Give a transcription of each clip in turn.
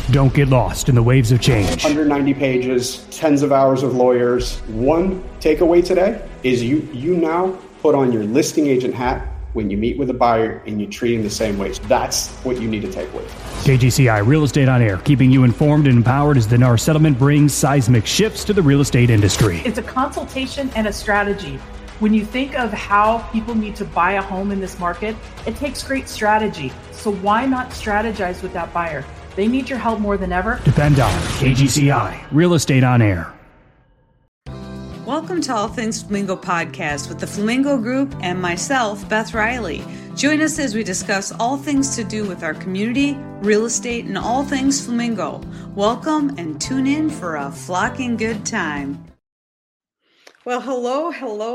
Don't get lost in the waves of change. 190 pages, tens of hours of lawyers. One takeaway today is you now put on your listing agent hat when you meet with a buyer and you treat him the same way. That's what you need to take away. KGCI Real Estate on Air, keeping you informed and empowered as the NAR settlement brings seismic shifts to the real estate industry. It's a consultation and a strategy. When you think of how people need to buy a home in this market, it takes great strategy. So why not strategize with that buyer? They need your help more than ever. Depend on KGCI Real Estate on Air. Welcome to All Things Flamingo Podcast with the Flamingo Group and myself, Beth Riley. Join us as we discuss all things to do with our community, real estate, and all things Flamingo. Welcome and tune in for a flocking good time. Well, hello.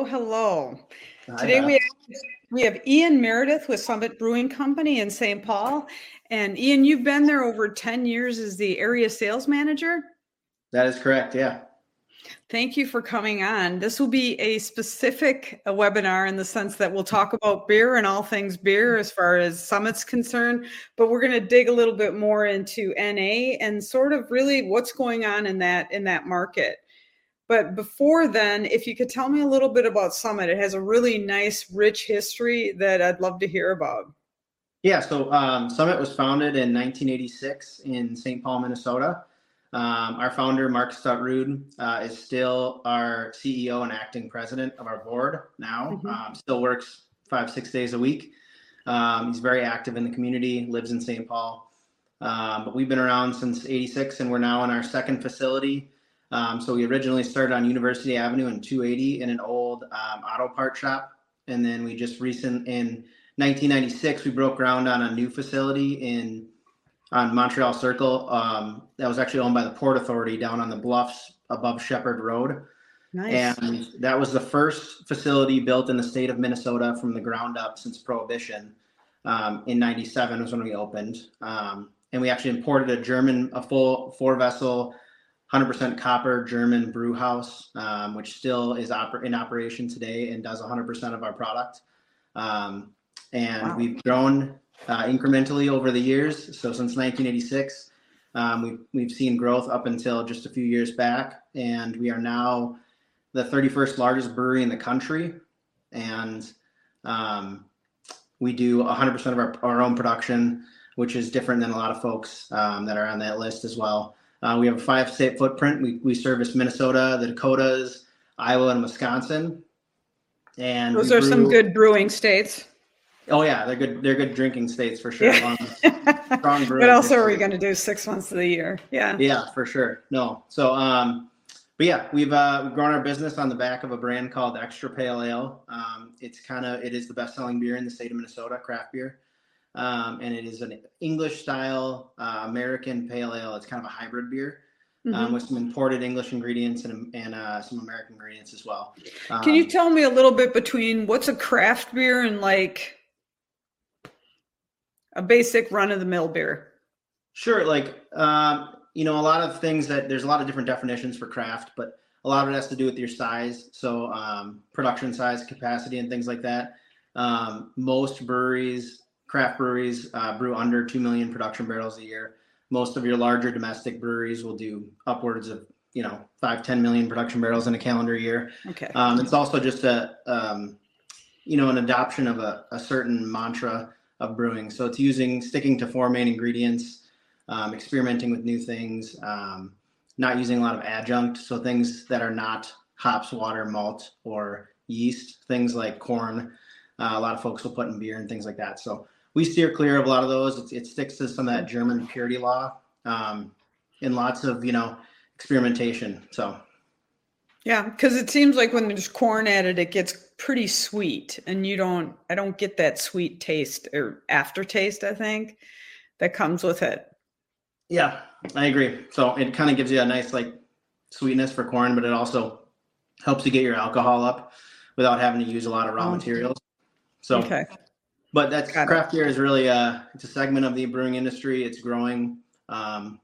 Hi, Today we have Ian Meredith with Summit Brewing Company in St. Paul. And Ian, you've been there over 10 years as the area sales manager? That is correct, yeah. Thank you for coming on. This will be a specific webinar in the sense that we'll talk about beer and all things beer as far as Summit's concerned, but we're going to dig a little bit more into NA and sort of really what's going on in that market. But before then, if you could tell me a little bit about Summit. It has a really nice, rich history that I'd love to hear about. Yeah, so Summit was founded in 1986 in St. Paul, Minnesota. Our founder, Mark Stuttrud, is still our CEO and acting president of our board now. Still works 5-6 days a week. He's very active in the community, lives in St. Paul. But we've been around since 86, and we're now in our second facility. So we originally started on University Avenue in 280 in an old auto part shop. And then we just in 1996, we broke ground on a new facility on Montreal Circle. That was actually owned by the Port Authority down on the bluffs above Shepherd Road. Nice. And that was the first facility built in the state of Minnesota from the ground up since Prohibition. In 97 was when we opened. And we actually imported a full 4-vessel, 100% copper German brew house, which still is in operation today and does 100% of our product. We've grown incrementally over the years. So since 1986, we've seen growth up until just a few years back. And we are now the 31st largest brewery in the country. And we do 100% of our own production, which is different than a lot of folks that are on that list as well. We have a 5-state footprint. We service Minnesota, the Dakotas, Iowa, and Wisconsin. And those are some good brewing states. Oh yeah, they're good drinking states for sure. Yeah. Strong brewing. What else are we going to do 6 months of the year? Yeah. Yeah, for sure. No. So, but yeah, we've grown our business on the back of a brand called Extra Pale Ale. It is the best-selling beer in the state of Minnesota, craft beer. And it is an English style American pale ale. It's kind of a hybrid beer with some imported English ingredients and some American ingredients as well. Can you tell me a little bit between what's a craft beer and like a basic run-of-the-mill beer? Sure. A lot of things there's a lot of different definitions for craft, but a lot of it has to do with your size. So production size, capacity, and things like that. Most craft breweries brew under 2 million production barrels a year. Most of your larger domestic breweries will do upwards of 5-10 million production barrels in a calendar year. Okay. It's also just an adoption of a certain mantra of brewing. So it's sticking to 4 main ingredients, experimenting with new things, not using a lot of adjunct. So things that are not hops, water, malt, or yeast, things like corn. A lot of folks will put in beer and things like that. So we steer clear of a lot of those. It sticks to some of that German purity law, and lots of, experimentation. So. Yeah, because it seems like when there's corn added, it gets pretty sweet, and I don't get that sweet taste or aftertaste, I think, that comes with it. Yeah, I agree. So it kind of gives you a nice sweetness for corn, but it also helps you get your alcohol up without having to use a lot of raw materials. So. Okay. But craft beer is really it's a segment of the brewing industry. It's growing, and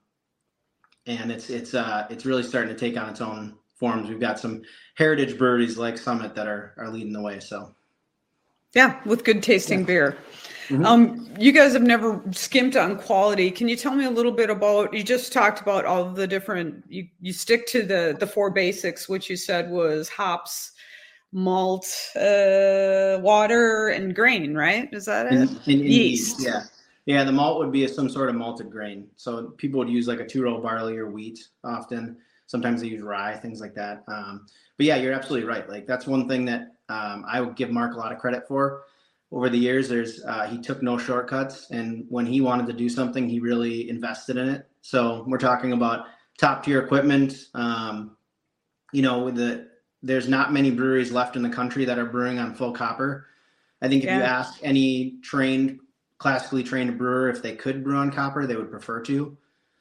it's really starting to take on its own forms. We've got some heritage breweries like Summit that are leading the way. So, yeah, with good tasting beer. You guys have never skimped on quality. Can you tell me a little bit about, you just talked about all of the different, you stick to the 4 basics, which you said was hops, malt, water, and grain, right? Is that it? And yeast. Yeah. The malt would be some sort of malted grain. So people would use like a 2-row barley or wheat often. Sometimes they use rye, things like that. But yeah, you're absolutely right. Like that's one thing that I would give Mark a lot of credit for. Over the years, he took no shortcuts, and when he wanted to do something, he really invested in it. So we're talking about top tier equipment. There's not many breweries left in the country that are brewing on full copper. I think if you ask any classically trained brewer if they could brew on copper, they would prefer to.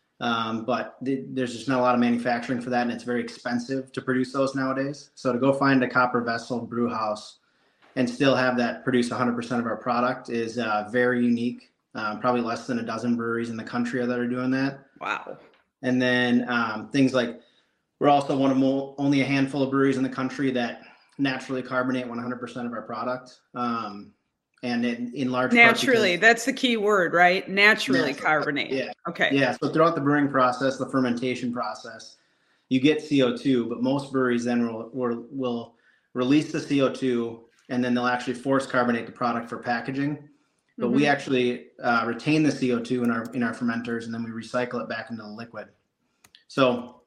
But there's just not a lot of manufacturing for that, and it's very expensive to produce those nowadays. So to go find a copper vessel brew house and still have that produce 100% of our product is very unique. Probably less than a dozen breweries in the country that are doing that. Wow. And then things like, we're also one of only a handful of breweries in the country that naturally carbonate 100% of our product. And in large naturally, that's the key word, right? Naturally carbonate. Yeah. Okay. Yeah. So throughout the brewing process, the fermentation process, you get CO2, but most breweries then will release the CO2, and then they'll actually force carbonate the product for packaging. But we actually retain the CO2 in our fermenters, and then we recycle it back into the liquid. So,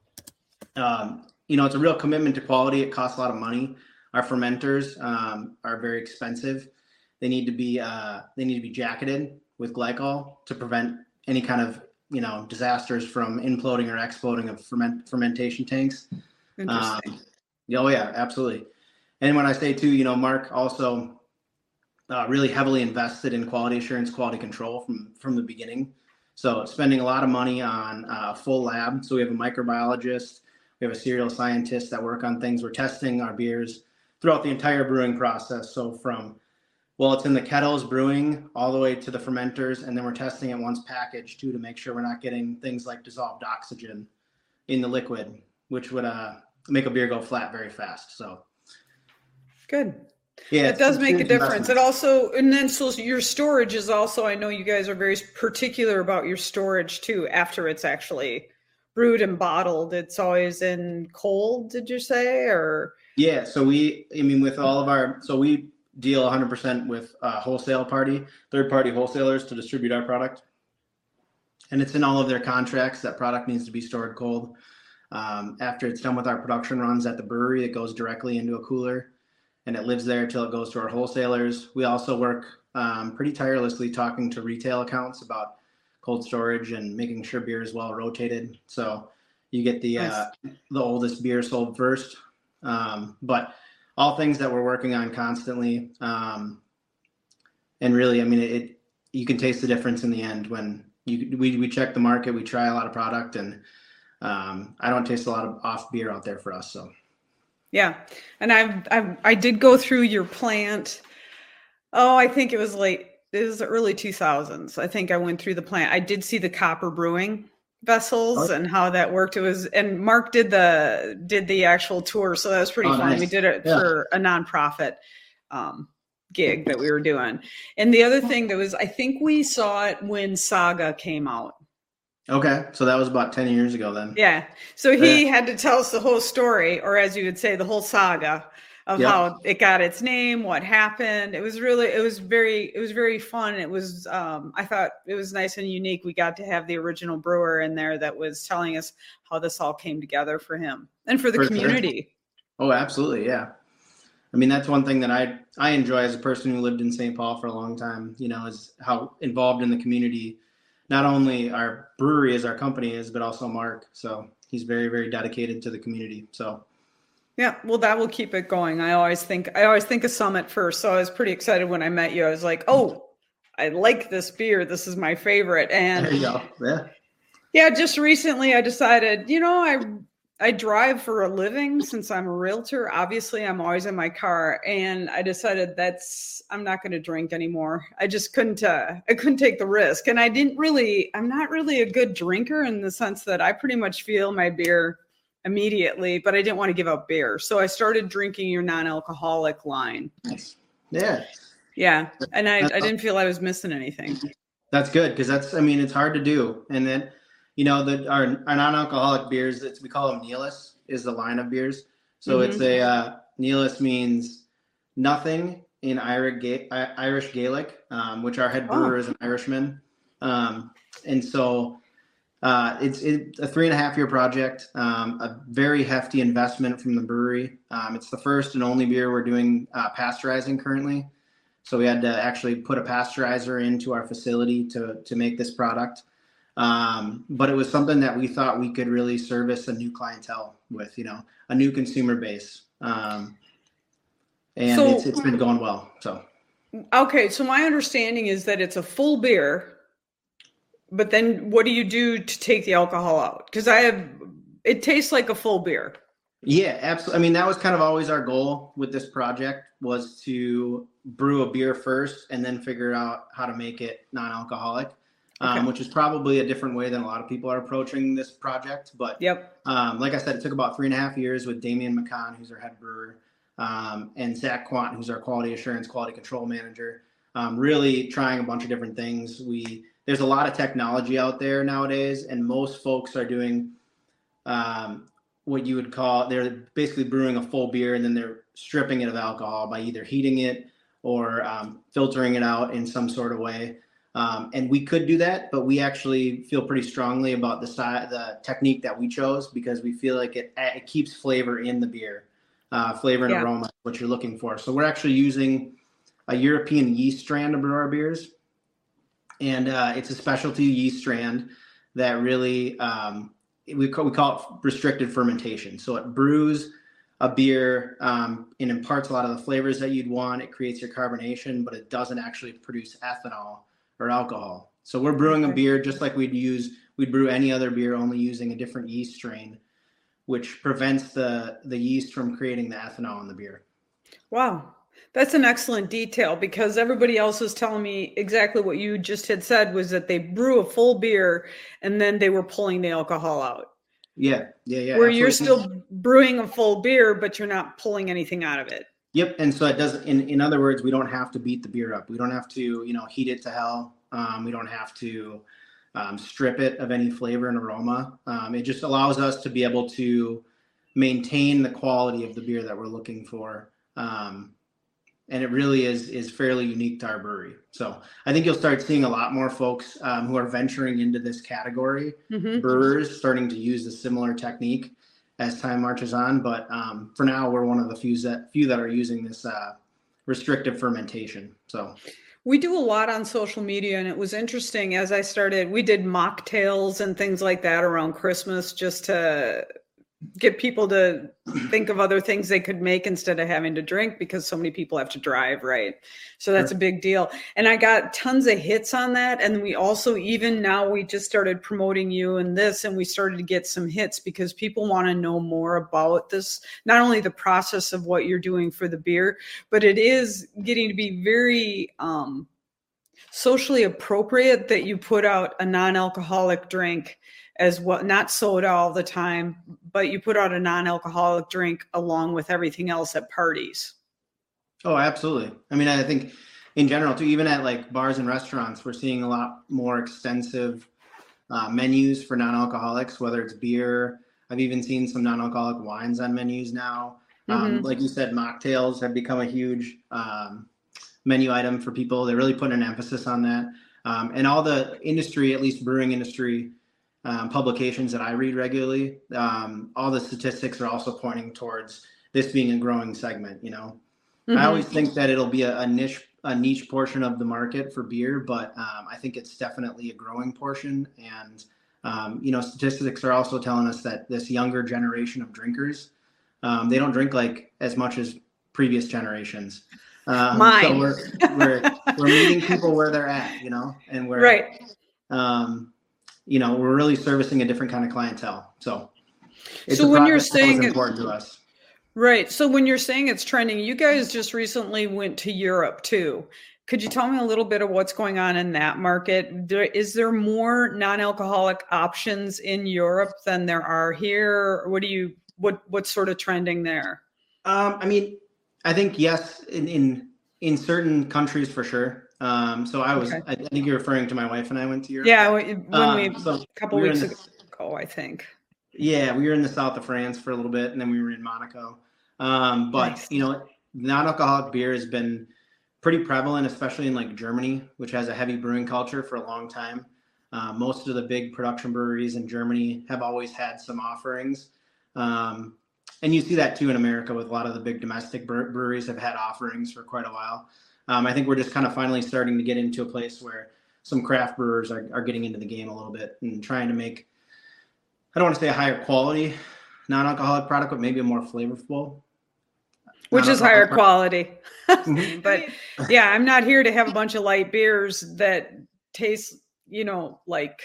it's a real commitment to quality. It costs a lot of money. Our fermenters are very expensive. They need to be jacketed with glycol to prevent any kind of disasters from imploding or exploding of fermentation tanks. Interesting. Oh yeah, absolutely. And when I say too, Mark also really heavily invested in quality assurance, quality control from the beginning. So spending a lot of money on a full lab. So we have a microbiologist, we have a serial scientist that work on things. We're testing our beers throughout the entire brewing process. So from, it's in the kettles brewing all the way to the fermenters, and then we're testing it once packaged too to make sure we're not getting things like dissolved oxygen in the liquid, which would make a beer go flat very fast. So. Good. Yeah, it does make a difference. It also, and then so your storage is also, I know you guys are very particular about your storage too, after it's actually brewed and bottled. It's always in cold, did you say? Or yeah, so with all of we deal 100% with third-party wholesalers to distribute our product. And it's in all of their contracts that product needs to be stored cold. After it's done with our production runs at the brewery, it goes directly into a cooler, and it lives there till it goes to our wholesalers. We also work pretty tirelessly talking to retail accounts about cold storage and making sure beer is well rotated. So you get the oldest beer sold first. But all things that we're working on constantly. And really, you can taste the difference in the end when we check the market, we try a lot of product, and I don't taste a lot of off beer out there for us. So. Yeah. And I did go through your plant. Oh, I think it was the early 2000s. I think I went through the plant. I did see the copper brewing vessels and how that worked. And Mark did the actual tour. So that was pretty fun. Nice. We did it for a nonprofit gig that we were doing. And the other thing I think we saw it when Saga came out. Okay. So that was about 10 years ago then. Yeah. So he had to tell us the whole story, or as you would say, the whole saga of how it got its name, what happened. It was very fun. It was, I thought it was nice and unique. We got to have the original brewer in there that was telling us how this all came together for him and for the community. Sure. Oh, absolutely. Yeah. I mean, that's one thing that I enjoy as a person who lived in St. Paul for a long time, is how involved in the community not only our brewery as our company is, but also Mark. So he's very, very dedicated to the community. So. Yeah, well, that will keep it going. I always think of Summit first. So I was pretty excited when I met you. I was like, oh, I like this beer. This is my favorite. And there you go. Yeah. Yeah, just recently I decided, I drive for a living since I'm a realtor. Obviously, I'm always in my car, and I decided I'm not going to drink anymore. I just couldn't take the risk. And I'm not really a good drinker in the sense that I pretty much feel my beer immediately, but I didn't want to give up beer. So I started drinking your non-alcoholic line. Nice. Yeah. Yeah. And I didn't feel I was missing anything. That's good, because it's hard to do. And then, our non-alcoholic beers, we call them Neelis, is the line of beers. So it's Neelis means nothing in Irish Gaelic, which our head brewer is an Irishman. And so it's a 3.5-year project, a very hefty investment from the brewery. It's the first and only beer we're doing pasteurizing currently. So we had to actually put a pasteurizer into our facility to make this product. But it was something that we thought we could really service a new clientele with, a new consumer base. It's been going well. So. Okay. So my understanding is that it's a full beer, but then what do you do to take the alcohol out? Because it tastes like a full beer. Yeah, absolutely. That was kind of always our goal with this project, was to brew a beer first and then figure out how to make it non-alcoholic, which is probably a different way than a lot of people are approaching this project. But like I said, it took about 3.5 years with Damian McCann, who's our head brewer, and Zach Quant, who's our quality assurance, quality control manager, really trying a bunch of different things. There's a lot of technology out there nowadays, and most folks are doing what you would call, they're basically brewing a full beer and then they're stripping it of alcohol by either heating it or filtering it out in some sort of way. And we could do that, but we actually feel pretty strongly about the technique that we chose, because we feel like it keeps flavor in the beer, flavor and aroma, what you're looking for. So we're actually using a European yeast strand to brew our beers. And it's a specialty yeast strand that really, we call it restricted fermentation. So it brews a beer and imparts a lot of the flavors that you'd want. It creates your carbonation, but it doesn't actually produce ethanol or alcohol. So we're brewing a beer just like we'd brew any other beer, only using a different yeast strain, which prevents the yeast from creating the ethanol in the beer. Wow. That's an excellent detail, because everybody else is telling me exactly what you just had said, was that they brew a full beer and then they were pulling the alcohol out. Yeah. Where absolutely. You're still brewing a full beer, but you're not pulling anything out of it. Yep. And so it doesn't, in other words, we don't have to beat the beer up. We don't have to, heat it to hell. We don't have to strip it of any flavor and aroma. It just allows us to be able to maintain the quality of the beer that we're looking for. And it really is fairly unique to our brewery. So I think you'll start seeing a lot more folks who are venturing into this category, brewers starting to use a similar technique as time marches on. But for now, we're one of the few that are using this restrictive fermentation. So we do a lot on social media, and it was interesting as we did mocktails and things like that around Christmas, just to get people to think of other things they could make instead of having to drink, because so many people have to drive, right? So that's a big deal. And I got tons of hits on that. And we also, even now, we just started promoting you in this, and we started to get some hits because people want to know more about this, not only the process of what you're doing for the beer, but it is getting to be very socially appropriate that you put out a non-alcoholic drink as well, not soda all the time, but you put out a non-alcoholic drink along with everything else at parties. Oh, absolutely. I think in general too, even at like bars and restaurants, we're seeing a lot more extensive menus for non-alcoholics, whether it's beer. I've even seen some non-alcoholic wines on menus now. Like you said, mocktails have become a huge menu item for people. They're really putting an emphasis on that. And all the industry, at least brewing industry, publications that I read regularly, all the statistics are also pointing towards this being a growing segment. I always think that it'll be a niche portion of the market for beer, but I think it's definitely a growing portion. And statistics are also telling us that this younger generation of drinkers, they don't drink like as much as previous generations. Mine. So we're meeting people where they're at, and we're right. We're really servicing a different kind of clientele. So when you're saying it's important to us. Right. So when you're saying it's trending, you guys just recently went to Europe too. Could you tell me a little bit of what's going on in that market? Is there more non-alcoholic options in Europe than there are here? What's sort of trending there? I think yes, in In certain countries, for sure. So I think you're referring to my wife and I went to Europe. Yeah, when so a couple weeks ago, I think. Yeah, we were in the south of France for a little bit, and then we were in Monaco. But Nice. Non-alcoholic beer has been pretty prevalent, especially in like Germany, which has a heavy brewing culture for a long time. Most of the big production breweries in Germany have always had some offerings. And you see that too in America with a lot of the big domestic breweries have had offerings for quite a while. I think we're just kind of finally starting to get into a place where some craft brewers are getting into the game a little bit and trying to make, I don't want to say a higher quality non-alcoholic product, but maybe a more flavorful. Which is higher quality. But yeah, I'm not here to have a bunch of light beers that taste, like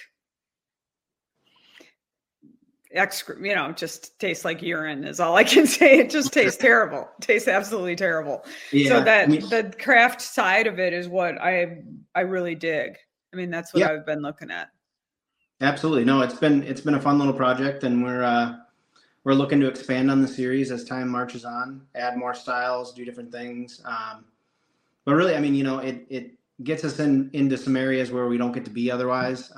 just tastes like urine is all I can say. It just tastes terrible. It tastes absolutely terrible. Yeah, so the craft side of it is what I really dig. I mean, that's what I've been looking at. Absolutely. No, it's been a fun little project, and we're looking to expand on the series as time marches on, add more styles, do different things. But really, I mean, it gets us into some areas where we don't get to be otherwise.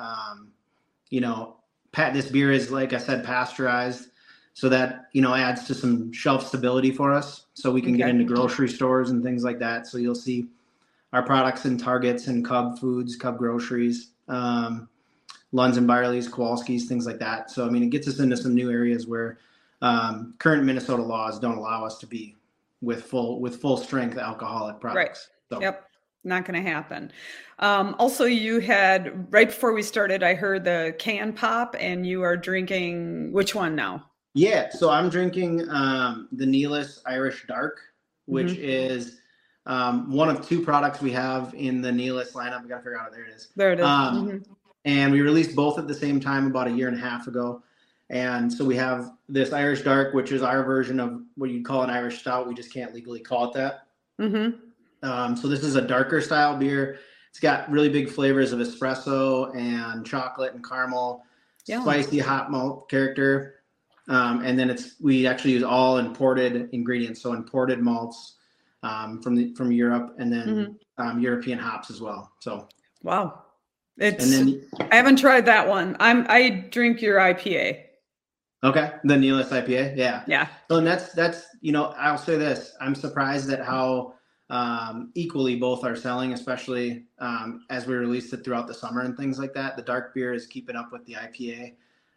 This beer is, like I said, pasteurized, so that, adds to some shelf stability for us, so we can get into grocery stores and things like that. So you'll see our products in Targets and Cub Foods, Cub Groceries, Lunds and Byerly's, Kowalski's, things like that. So, I mean, it gets us into some new areas where current Minnesota laws don't allow us to be with full strength alcoholic products. Right. So. Yep. Not going to happen. Also, you had, right before we started, I heard the can pop, and you are drinking which one now? Yeah. So I'm drinking the Neelis Irish Dark, which is one of two products we have in the Neelis lineup. We got to figure out, there it is. There it is. And we released both at the same time about a year and a half ago. And so we have this Irish Dark, which is our version of what you'd call an Irish Stout. We just can't legally call it that. So this is a darker style beer. It's got really big flavors of espresso and chocolate and caramel, spicy hot malt character. And then we actually use all imported ingredients. So imported malts from Europe, and then European hops as well. So, wow. I haven't tried that one. I drink your IPA. Okay. The Neelis IPA. Yeah. Yeah. So, and that's, I'll say this, I'm surprised at how equally both are selling, especially as we released it throughout the summer and things like that. The dark beer is keeping up with the IPA.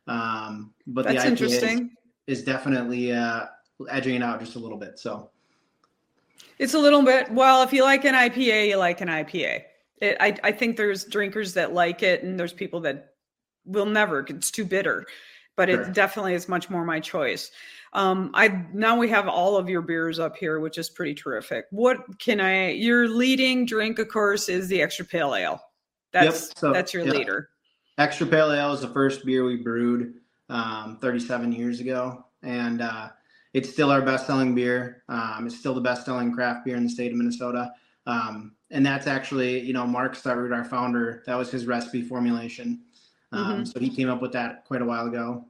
But that's the IPA interesting. Is definitely edging it out just a little bit. So it's a little bit, well, if you like an IPA, you like an IPA. I think there's drinkers that like it, and there's people that will never, it's too bitter, but it definitely is much more my choice. Now we have all of your beers up here, which is pretty terrific. Your leading drink, of course, is the Extra Pale Ale. That's your leader. Extra Pale Ale is the first beer we brewed 37 years ago. And it's still our best-selling beer. It's still the best-selling craft beer in the state of Minnesota. And that's actually, Mark Stuttrud, our founder, that was his recipe formulation. So he came up with that quite a while ago.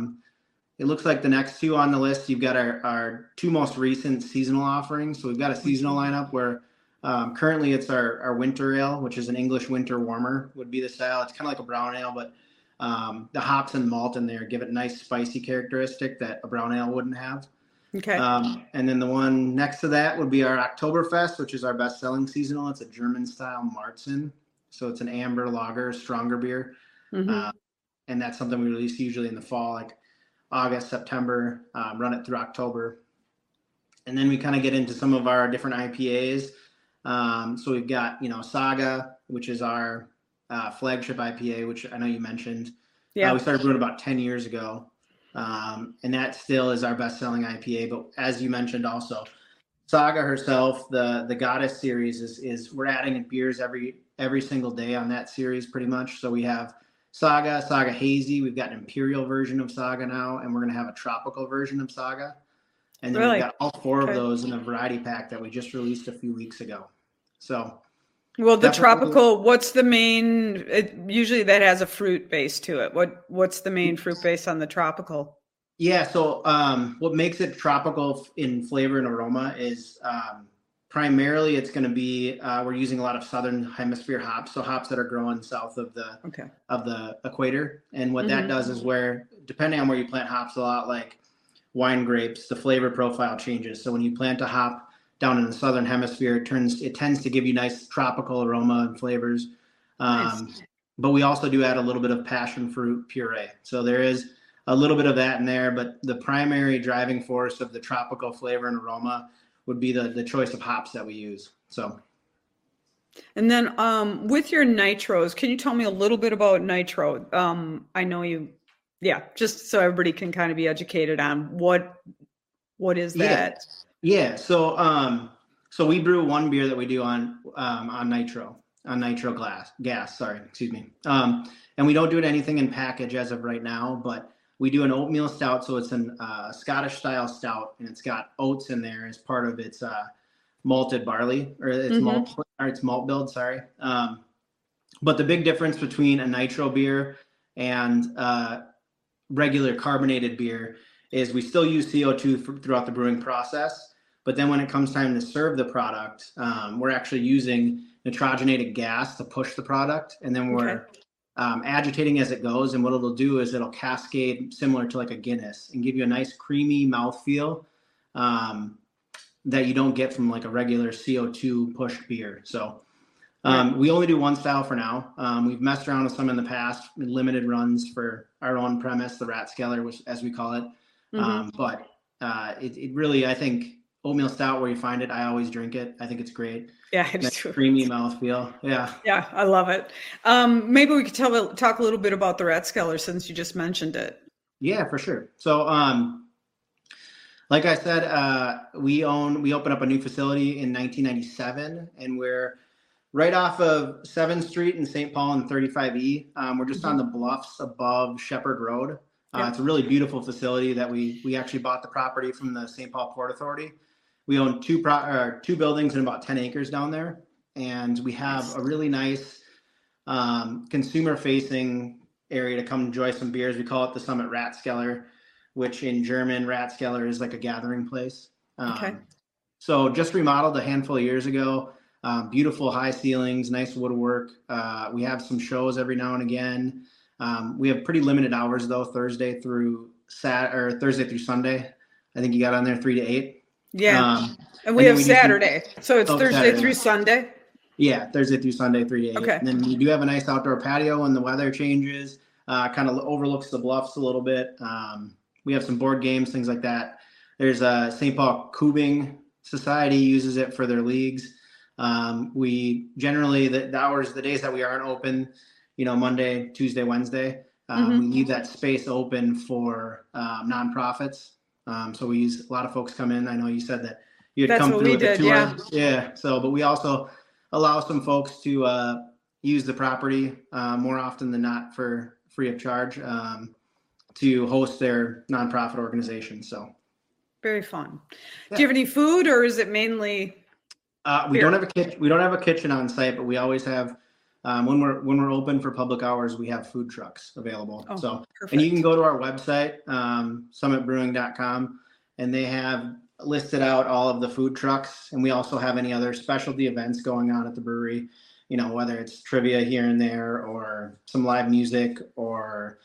It looks like the next two on the list, you've got our two most recent seasonal offerings. So we've got a seasonal lineup where currently it's our winter ale, which is an English winter warmer would be the style. It's kind of like a brown ale, but the hops and malt in there give it a nice spicy characteristic that a brown ale wouldn't have. Okay. And then the one next to that would be our Oktoberfest, which is our best-selling seasonal. It's a German-style Marzen. So it's an amber lager, stronger beer. And that's something we release usually in the fall, like August, September, run it through October. And then we kind of get into some of our different IPAs. So we've got, Saga, which is our flagship IPA, which I know you mentioned. Yeah. We started brewing about 10 years ago. And that still is our best-selling IPA. But as you mentioned also, Saga herself, the Goddess series is we're adding in beers every single day on that series pretty much. So we have Saga Hazy. We've got an imperial version of Saga now, and we're going to have a tropical version of Saga. And then we've got all four of those in a variety pack that we just released a few weeks ago. So, well, the tropical, what's the main? Usually that has a fruit base to it. What's the main fruit base on the tropical? Yeah, so what makes it tropical in flavor and aroma is primarily it's going to be, we're using a lot of Southern Hemisphere hops. So hops that are growing south of the equator. And what that does is where, depending on where you plant hops, a lot like wine grapes, the flavor profile changes. So when you plant a hop down in the Southern Hemisphere, it tends to give you nice tropical aroma and flavors. Nice. But we also do add a little bit of passion fruit puree. So there is a little bit of that in there, but the primary driving force of the tropical flavor and aroma would be the choice of hops that we use. So. And then with your nitros, can you tell me a little bit about nitro? I know just so everybody can kind of be educated on what is that? Yeah. So we brew one beer that we do on nitro gas. Sorry, excuse me. And we don't do anything in package as of right now, but we do an oatmeal stout. So it's a Scottish style stout, and it's got oats in there as part of its malted barley, or its malt build. Sorry. But the big difference between a nitro beer and regular carbonated beer is we still use CO2 throughout the brewing process. But then when it comes time to serve the product, we're actually using nitrogenated gas to push the product. And then we're agitating as it goes. And what it'll do is it'll cascade similar to like a Guinness and give you a nice creamy mouthfeel that you don't get from like a regular CO2 pushed beer. So we only do one style for now. We've messed around with some in the past, limited runs for our own premise, the Ratskeller, which, as we call it. But it really, I think, oatmeal stout, where you find it, I always drink it. I think it's great. Yeah, it's creamy mouthfeel. Yeah, I love it. Maybe we could talk a little bit about the Ratskeller since you just mentioned it. Yeah, for sure. So, like I said, we opened up a new facility in 1997, and we're right off of 7th Street in St. Paul and 35E. We're just on the bluffs above Shepherd Road. It's a really beautiful facility that we actually bought the property from the St. Paul Port Authority. We own two buildings and about 10 acres down there. And we have a really nice consumer-facing area to come enjoy some beers. We call it the Summit Ratskeller, which in German, Ratskeller is like a gathering place. So just remodeled a handful of years ago. Beautiful high ceilings, nice woodwork. We have some shows every now and again. We have pretty limited hours though, Thursday through Sunday. I think you got on there 3 to 8. Yeah. And we have Saturday. So it's Thursday Saturday through Sunday? Yeah, Thursday through Sunday, 3 to 8. Okay. And then we do have a nice outdoor patio when the weather changes, kind of overlooks the bluffs a little bit. We have some board games, things like that. There's a St. Paul Cubing Society uses it for their leagues. We generally, the days that we aren't open, Monday, Tuesday, Wednesday, we leave that space open for nonprofits. So we use a lot of folks come in. I know you said that you had come through with a tour. Yeah. So, but we also allow some folks to use the property more often than not for free of charge to host their nonprofit organization. So very fun. Yeah. Do you have any food, or is it mainly? We don't have a kitchen on site, but we always have. When we're open for public hours, we have food trucks available. Perfect. And you can go to our website, summitbrewing.com, and they have listed out all of the food trucks. And we also have any other specialty events going on at the brewery, whether it's trivia here and there or some live music, or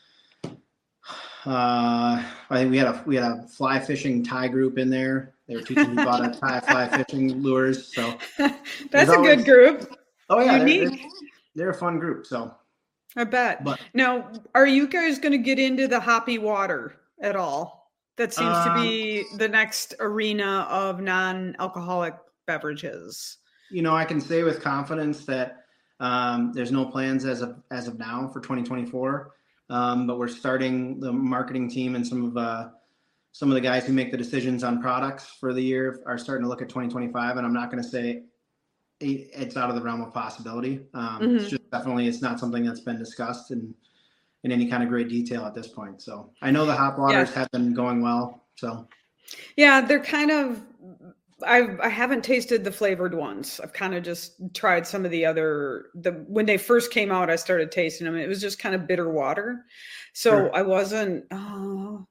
I think we had a fly fishing Thai group in there. They were teaching me about Thai fly fishing lures. So that's a good group. Oh yeah. They're a fun group, so I bet. Now, are you guys going to get into the hoppy water at all? That seems to be the next arena of non-alcoholic beverages. I can say with confidence that there's no plans as of now for 2024, but we're starting the marketing team, and some of the guys who make the decisions on products for the year are starting to look at 2025, and I'm not going to say it's out of the realm of possibility. It's just it's not something that's been discussed in any kind of great detail at this point. So I know the hop waters have been going well. So yeah, they're kind of, I haven't tasted the flavored ones. I've kind of just tried some of when they first came out, I started tasting them. It was just kind of bitter water. So I wasn't,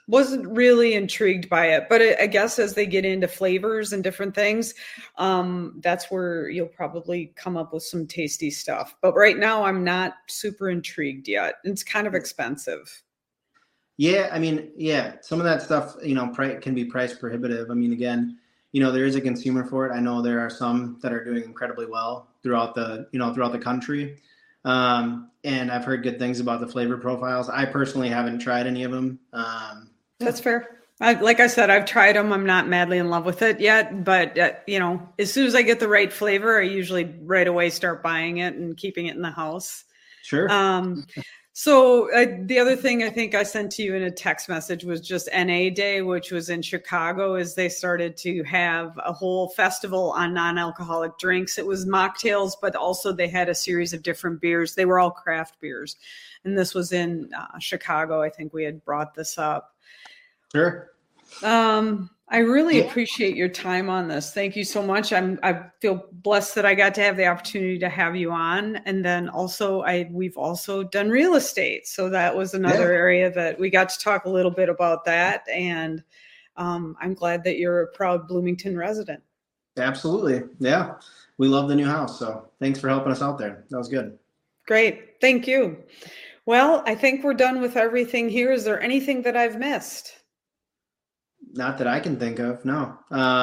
wasn't really intrigued by it. But I guess as they get into flavors and different things, that's where you'll probably come up with some tasty stuff. But right now, I'm not super intrigued yet. It's kind of expensive. Yeah, I mean, some of that stuff, can be price prohibitive. I mean, again, there is a consumer for it. I know there are some that are doing incredibly well throughout the country. And I've heard good things about the flavor profiles. I personally haven't tried any of them. That's fair. Like I said, I've tried them. I'm not madly in love with it yet, but as soon as I get the right flavor, I usually right away start buying it and keeping it in the house. Sure. So the other thing I think I sent to you in a text message was just NA Day, which was in Chicago, as they started to have a whole festival on non-alcoholic drinks. It was mocktails, but also they had a series of different beers. They were all craft beers. And this was in Chicago. I think we had brought this up. Sure. I really appreciate your time on this. Thank you so much. I feel blessed that I got to have the opportunity to have you on. And then also we've also done real estate. So that was another area that we got to talk a little bit about that. And I'm glad that you're a proud Bloomington resident. Absolutely. Yeah. We love the new house. So thanks for helping us out there. That was good. Great. Thank you. Well, I think we're done with everything here. Is there anything that I've missed? Not that I can think of. No.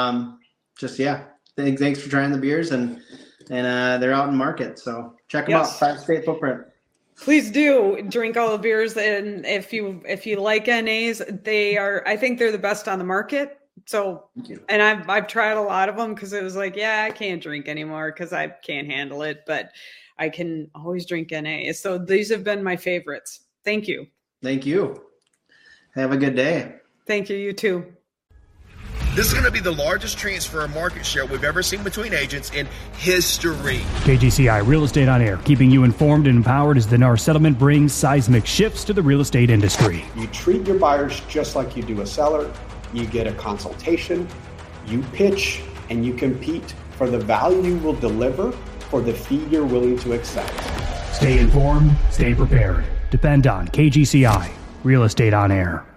Thanks for trying the beers and they're out in market. So check them out. 5-state footprint. Please do drink all the beers. And if you like NAs, I think they're the best on the market. So, and I've tried a lot of them because it was like, I can't drink anymore because I can't handle it, but I can always drink NA. So these have been my favorites. Thank you. Thank you. Have a good day. Thank you. You too. This is going to be the largest transfer of market share we've ever seen between agents in history. KGCI Real Estate on Air, keeping you informed and empowered as the NAR settlement brings seismic shifts to the real estate industry. You treat your buyers just like you do a seller. You get a consultation, you pitch, and you compete for the value you will deliver for the fee you're willing to accept. Stay informed, stay prepared. Depend on KGCI Real Estate on Air.